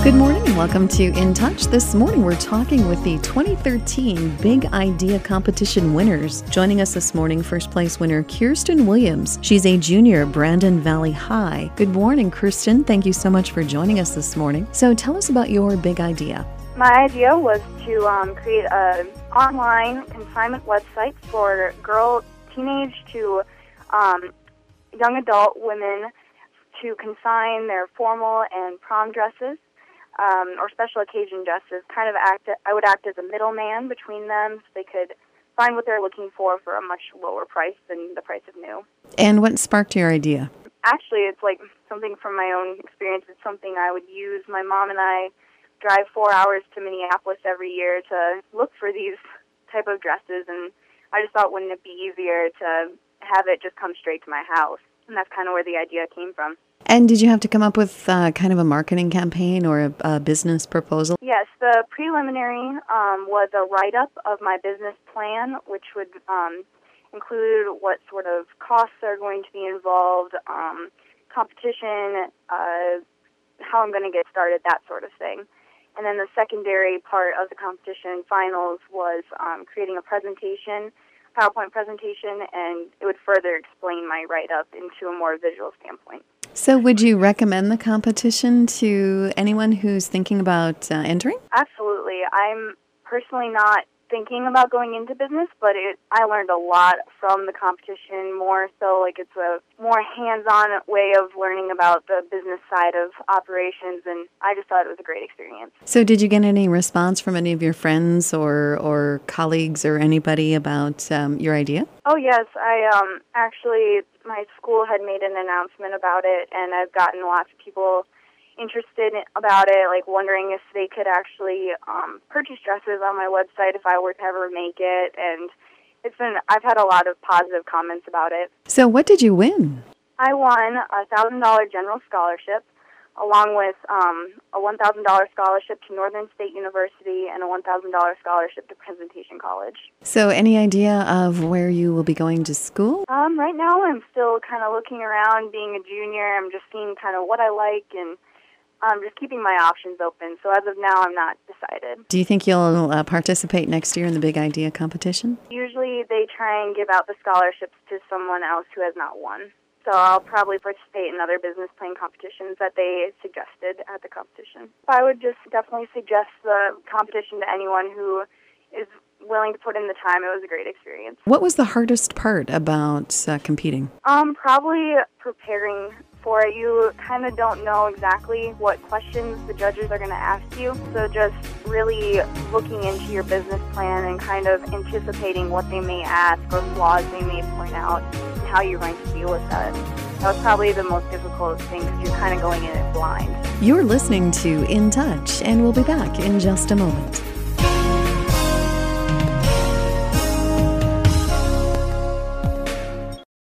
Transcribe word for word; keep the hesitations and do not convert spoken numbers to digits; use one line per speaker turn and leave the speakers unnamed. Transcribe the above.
Good morning and welcome to In Touch. This morning we're talking with the twenty thirteen Big Idea Competition winners. Joining us this morning, first place winner Kirsten Williams. She's a junior at Brandon Valley High. Good morning, Kirsten. Thank you so much for joining us this morning. So tell us about your big idea.
My idea was to um, create an online consignment website for girl, teenage to um, young adult women to consign their formal and prom dresses. Um, or special occasion dresses, kind of act. I would act as a middleman between them, so they could find what they're looking for for a much lower price than the price of new.
And what sparked your idea?
Actually, it's like something from my own experience. It's something I would use. My mom and I drive four hours to Minneapolis every year to look for these type of dresses, and I just thought, wouldn't it be easier to have it just come straight to my house? And that's kind of where the idea came from.
And did you have to come up with uh, kind of a marketing campaign or a, a business proposal?
Yes, the preliminary um, was a write-up of my business plan, which would um, include what sort of costs are going to be involved, um, competition, uh, how I'm going to get started, that sort of thing. And then the secondary part of the competition finals was um, creating a presentation, PowerPoint presentation, and it would further explain my write-up into a more visual standpoint.
So would you recommend the competition to anyone who's thinking about uh, entering?
Absolutely. I'm personally not thinking about going into business, but it, I learned a lot from the competition, more so like it's a more hands-on way of learning about the business side of operations, and I just thought it was a great experience.
So did you get any response from any of your friends or, or colleagues or anybody about um, your idea?
Oh, yes. I um, actually, my school had made an announcement about it, and I've gotten lots of people interested about it, like wondering if they could actually um, purchase dresses on my website if I were to ever make it, and it's been, I've had a lot of positive comments about it.
So what did you win?
I won a one thousand dollars general scholarship, along with um, a one thousand dollars scholarship to Northern State University and a one thousand dollars scholarship to Presentation College.
So any idea of where you will be going to school?
Um, right now I'm still kind of looking around, being a junior. I'm just seeing kind of what I like and um, just keeping my options open. So as of now, I'm not decided.
Do you think you'll uh, participate next year in the Big Idea competition?
Usually they try and give out the scholarships to someone else who has not won. So I'll probably participate in other business plan competitions that they suggested at the competition. I would just definitely suggest the competition to anyone who is willing to put in the time. It was a great experience.
What was the hardest part about uh, competing?
Um, probably preparing for it. You kind of don't know exactly what questions the judges are going to ask you. So just really looking into your business plan and kind of anticipating what they may ask or flaws they may point out and how you're going to deal with that. That was probably the most difficult thing because you're kind of going in it blind.
You're listening to In Touch, and we'll be back in just a moment.